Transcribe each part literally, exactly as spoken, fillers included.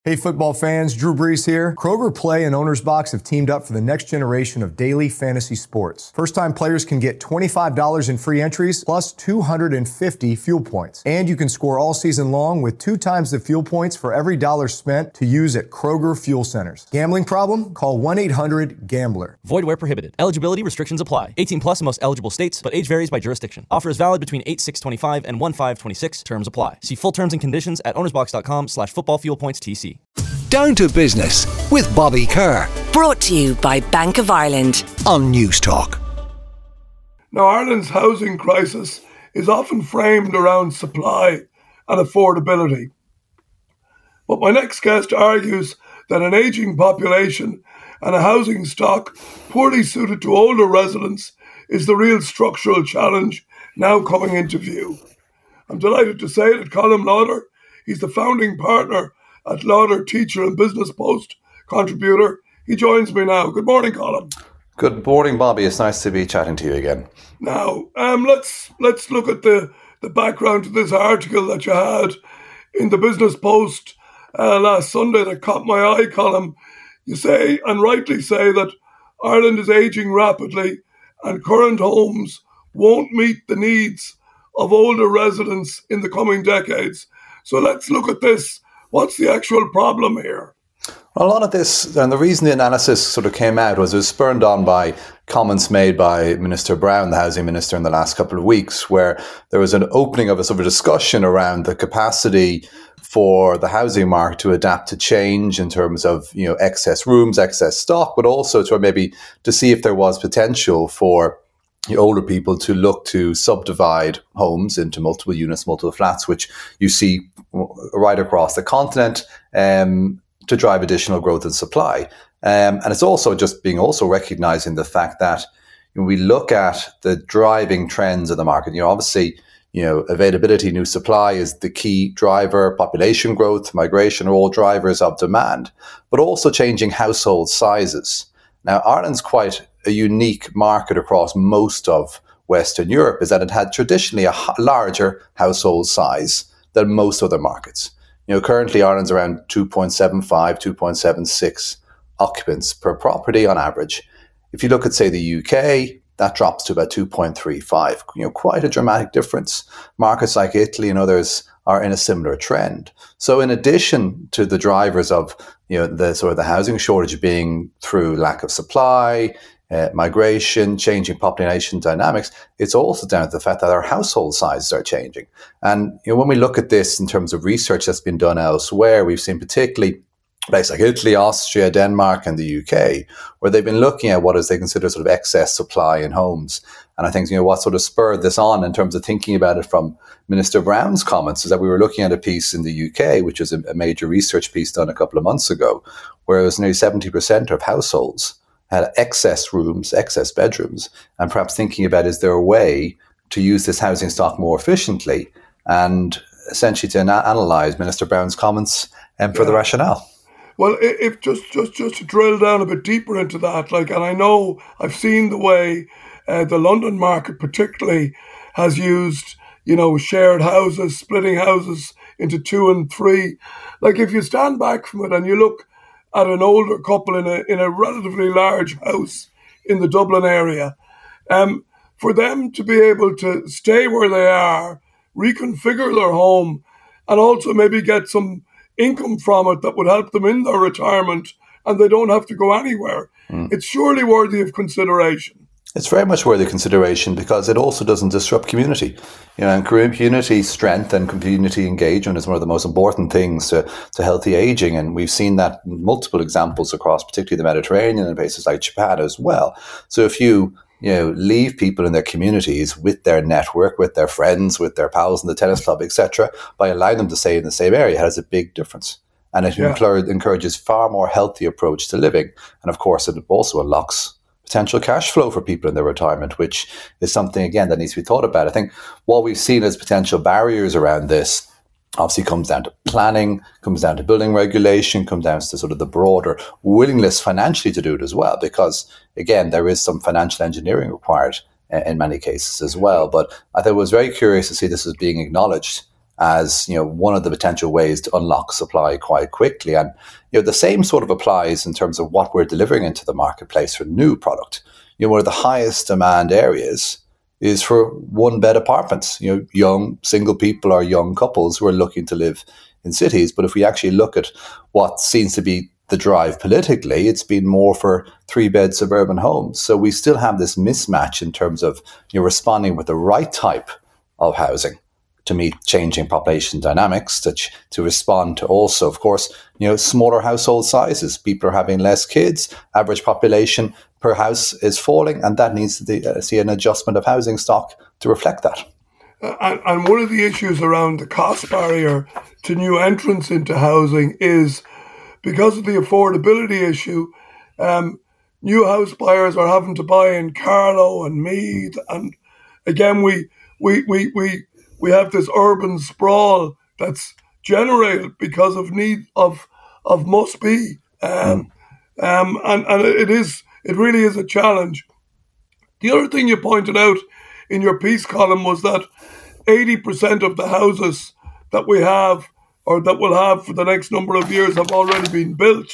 Hey football fans, Drew Brees here. Kroger Play and Owner's Box have teamed up for the next generation of daily fantasy sports. First-time players can get twenty-five dollars in free entries plus two hundred fifty fuel points. And you can score all season long with two times the fuel points for every dollar spent to use at Kroger Fuel Centers. Gambling problem? Call one eight hundred gambler. Void where prohibited. Eligibility restrictions apply. eighteen plus in most eligible states, but age varies by jurisdiction. Offer is valid between eight six twenty-five and one five twenty-six. Terms apply. See full terms and conditions at ownersbox.com slash football fuel points TC. Down to Business with Bobby Kerr. Brought to you by Bank of Ireland on News Talk. Now, Ireland's housing crisis is often framed around supply and affordability. But my next guest argues that an ageing population and a housing stock poorly suited to older residents is the real structural challenge now coming into view. I'm delighted to say that Colm Lauder, he's the founding partner at Lauder Teacher and Business Post contributor. He joins me now. Good morning, Colm. Good morning, Bobby. It's nice to be chatting to you again. Now, um, let's let's look at the, the background to this article that you had in the Business Post uh, last Sunday that caught my eye, Colm. You say, and rightly say, that Ireland is ageing rapidly and current homes won't meet the needs of older residents in the coming decades. So let's look at this. What's the actual problem here? A lot of this, and the reason the analysis sort of came out was it was spurred on by comments made by Minister Brown, the Housing Minister, in the last couple of weeks, where there was an opening of a sort of discussion around the capacity for the housing market to adapt to change in terms of, you know, excess rooms, excess stock, but also to maybe to see if there was potential for the older people to look to subdivide homes into multiple units, multiple flats, which you see right across the continent, um, to drive additional growth and supply. Um, and it's also just being also recognizing the fact that when we look at the driving trends of the market, you know, obviously, you know, availability, new supply is the key driver, population growth, migration are all drivers of demand, but also changing household sizes. Now, Ireland's quite a unique market across most of Western Europe, is that it had traditionally a larger household size than most other markets. You know, currently Ireland's around two point seven five, two point seven six occupants per property on average. If you look at, say, the U K, that drops to about two point three five. You know, quite a dramatic difference. Markets like Italy and others are in a similar trend. So in addition to the drivers of, you know, the sort of the housing shortage being through lack of supply, uh, migration, changing population dynamics, it's also down to the fact that our household sizes are changing. And, you know, when we look at this in terms of research that's been done elsewhere, we've seen particularly places like Italy, Austria, Denmark, and the U K, where they've been looking at what is they consider sort of excess supply in homes. And I think, you know, what sort of spurred this on in terms of thinking about it from Minister Brown's comments is that we were looking at a piece in the U K, which was a, a major research piece done a couple of months ago, where it was nearly seventy percent of households had excess rooms, excess bedrooms, and perhaps thinking about, is there a way to use this housing stock more efficiently, and essentially to ana- analyse Minister Brown's comments and for yeah. the rationale. Well, if just, just, just to drill down a bit deeper into that, like, and I know I've seen the way uh, the London market particularly has used, you know, shared houses, splitting houses into two and three. Like, if you stand back from it and you look at an older couple in a in a relatively large house in the Dublin area, um, for them to be able to stay where they are, reconfigure their home, and also maybe get some income from it that would help them in their retirement, and they don't have to go anywhere. Mm. It's surely worthy of consideration. It's very much worthy of consideration because it also doesn't disrupt community. You know, and community strength and community engagement is one of the most important things to, to healthy aging. And we've seen that in multiple examples across particularly the Mediterranean and places like Japan as well. So if you, you know, leave people in their communities with their network, with their friends, with their pals in the tennis club, et cetera, by allowing them to stay in the same area, it has a big difference. And it yeah. encourages far more healthy approach to living. And of course, it also unlocks potential cash flow for people in their retirement, which is something, again, that needs to be thought about. I think what we've seen as potential barriers around this obviously comes down to planning, comes down to building regulation, comes down to sort of the broader willingness financially to do it as well, because, again, there is some financial engineering required in many cases as well. But I thought it was very curious to see this as being acknowledged as, you know, one of the potential ways to unlock supply quite quickly. And, you know, the same sort of applies in terms of what we're delivering into the marketplace for new product. You know, one of the highest demand areas is for one bed apartments, you know, young single people or young couples who are looking to live in cities. But if we actually look at what seems to be the drive politically, it's been more for three bed suburban homes. So we still have this mismatch in terms of, you know, responding with the right type of housing to meet changing population dynamics, to, to respond to also, of course, you know, smaller household sizes. People are having less kids, average population per house is falling, and that needs to uh, see an adjustment of housing stock to reflect that. Uh, and, and one of the issues around the cost barrier to new entrants into housing is because of the affordability issue. Um, new house buyers are having to buy in Carlow and Meath, and again, we we we we. We have this urban sprawl that's generated because of need of of must be, um, mm. um, and and it is it really is a challenge. The other thing you pointed out in your piece column was that eighty percent of the houses that we have or that we'll have for the next number of years have already been built.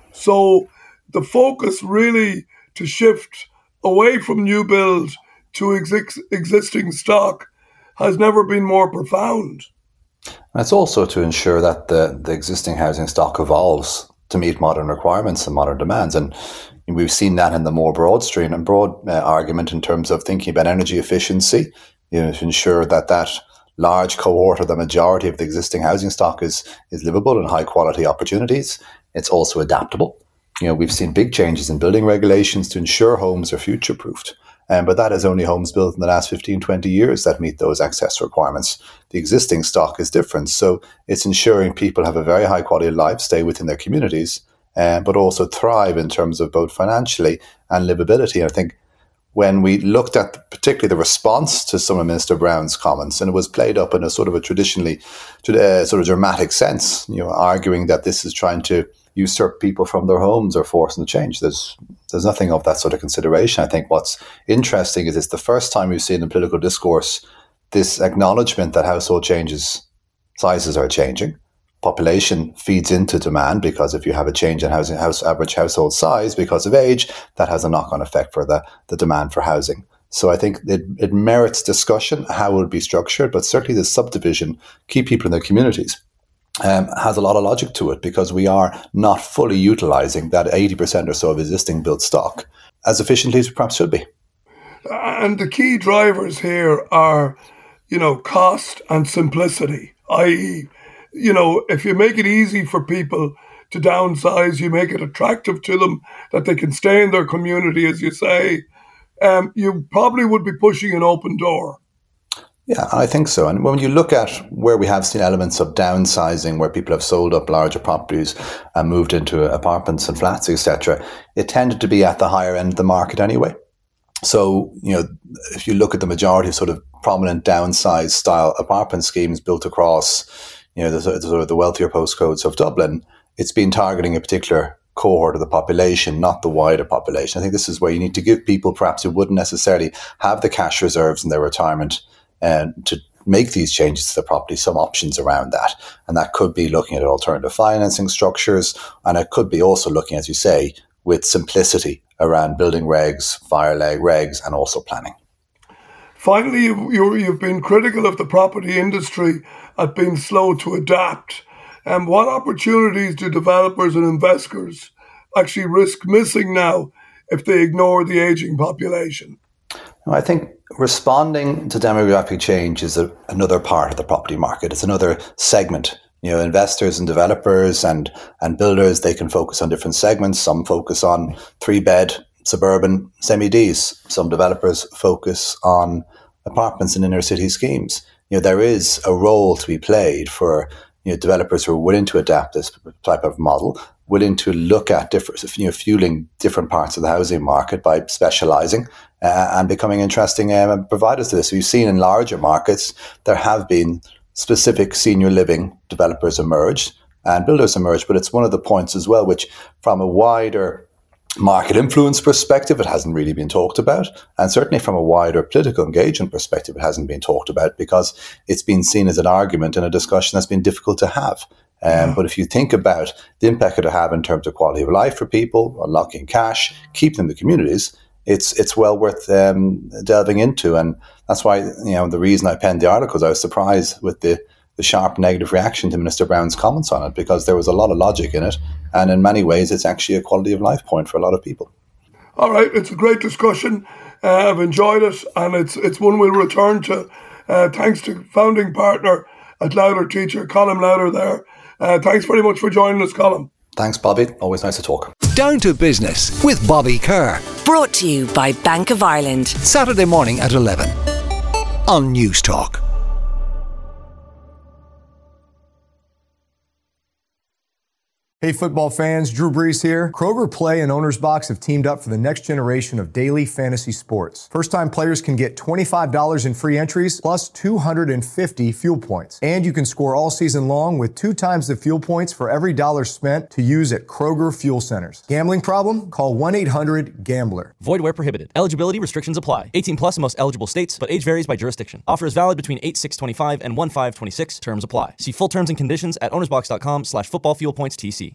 So the focus really to shift away from new build to ex- existing stock has never been more profound. And it's also to ensure that the, the existing housing stock evolves to meet modern requirements and modern demands. And we've seen that in the more broad stream and broad uh, argument in terms of thinking about energy efficiency, you know, to ensure that that large cohort or the majority of the existing housing stock is, is livable and high quality opportunities. It's also adaptable. You know, we've seen big changes in building regulations to ensure homes are future proofed. Um, but that is only homes built in the last fifteen, twenty years that meet those access requirements. The existing stock is different. So it's ensuring people have a very high quality of life, stay within their communities, uh, but also thrive in terms of both financially and livability. And I think when we looked at particularly the response to some of Minister Brown's comments, and it was played up in a sort of a traditionally uh, sort of dramatic sense, you know, arguing that this is trying to usurp people from their homes or force them to change. There's there's nothing of that sort of consideration. I think what's interesting is it's the first time we've seen in political discourse this acknowledgement that household changes, sizes are changing. Population feeds into demand, because if you have a change in housing house average household size because of age, that has a knock-on effect for the, the demand for housing. So I think it, it merits discussion how it would be structured, but certainly the subdivision, keep people in their communities, Um, has a lot of logic to it, because we are not fully utilising that eighty percent or so of existing built stock as efficiently as we perhaps should be. And the key drivers here are, you know, cost and simplicity, that is, you know, if you make it easy for people to downsize, you make it attractive to them that they can stay in their community, as you say, um, you probably would be pushing an open door. Yeah, I think so. And when you look at where we have seen elements of downsizing, where people have sold up larger properties and moved into apartments and flats, et cetera, it tended to be at the higher end of the market anyway. So, you know, if you look at the majority of sort of prominent downsize style apartment schemes built across, you know, the sort of the wealthier postcodes of Dublin, it's been targeting a particular cohort of the population, not the wider population. I think this is where you need to give people perhaps who wouldn't necessarily have the cash reserves in their retirement and to make these changes to the property, some options around that. And that could be looking at alternative financing structures. And it could be also looking, as you say, with simplicity around building regs, fire leg regs, and also planning. Finally, you, you've been critical of the property industry at being slow to adapt. And what opportunities do developers and investors actually risk missing now if they ignore the aging population? I think responding to demographic change is a, another part of the property market. It's another segment. You know, investors and developers and, and builders, they can focus on different segments. Some focus on three-bed suburban semi-Ds. Some developers focus on apartments in inner city schemes. You know, there is a role to be played for, you know, developers who are willing to adapt this type of model, willing to look at different, you know, fueling different parts of the housing market by specialising uh, and becoming interesting um, providers to this. We've seen in larger markets, there have been specific senior living developers emerge and builders emerge, but it's one of the points as well, which from a wider market influence perspective, it hasn't really been talked about. And certainly from a wider political engagement perspective, it hasn't been talked about because it's been seen as an argument and a discussion that's been difficult to have. Um, yeah. But if you think about the impact it will have in terms of quality of life for people, unlocking cash, keeping them in the communities, it's it's well worth um, delving into. And that's why, you know, the reason I penned the article is I was surprised with the the sharp negative reaction to Minister Brown's comments on it, because there was a lot of logic in it. And in many ways, it's actually a quality of life point for a lot of people. All right. It's a great discussion. Uh, I've enjoyed it. And it's it's one we'll return to. Uh, thanks to founding partner at Louder Teacher, Colm Louder there. Uh, thanks very much for joining us, Colm. Thanks, Bobby. Always nice to talk. Down to Business with Bobby Kerr. Brought to you by Bank of Ireland. Saturday morning at eleven on News Talk. Hey football fans, Drew Brees here. Kroger Play and Owner's Box have teamed up for the next generation of daily fantasy sports. First-time players can get twenty-five dollars in free entries plus two hundred fifty fuel points. And you can score all season long with two times the fuel points for every dollar spent to use at Kroger Fuel Centers. Gambling problem? Call one eight hundred gambler. Void where prohibited. Eligibility restrictions apply. eighteen plus in most eligible states, but age varies by jurisdiction. Offer is valid between eight six twenty-five and one five twenty-six. Terms apply. See full terms and conditions at ownersbox.com slash football fuel points TC.